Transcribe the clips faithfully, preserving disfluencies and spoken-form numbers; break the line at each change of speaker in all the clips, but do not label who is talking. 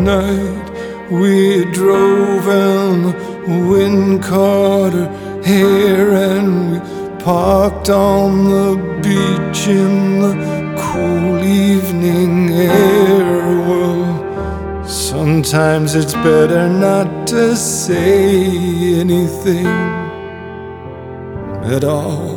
night we drove and the wind caught her hair, and we parked on the beach in the cool evening air. Well, sometimes it's better not to say anything at all.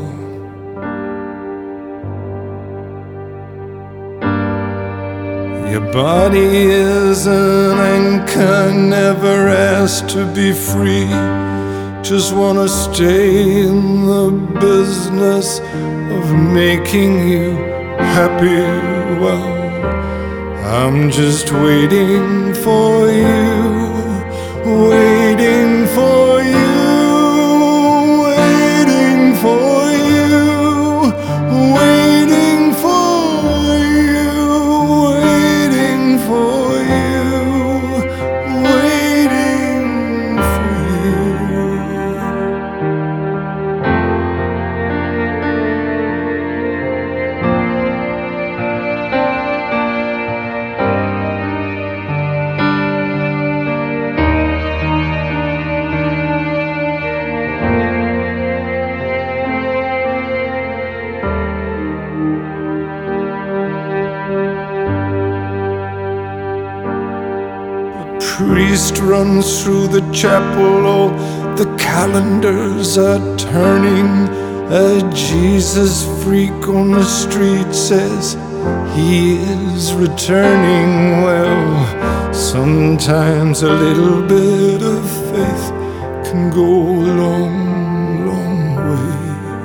Your body is an anchor, never asked to be free. Just wanna stay in the business of making you happy. Well, I'm just waiting for you, waiting for you, waiting for you, waiting for you, waiting for you, waiting for you. Priest runs through the chapel, all the calendars are turning. A Jesus freak on the street says he is returning. Well, sometimes a little bit of faith can go a long, long way.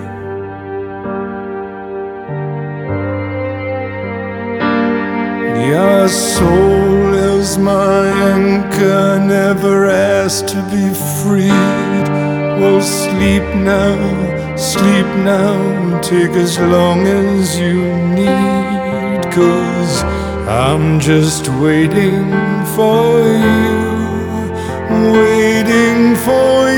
Your soul is my anchor, never asked to be freed. Well, sleep now, sleep now, take as long as you need, 'cause I'm just waiting for you, waiting for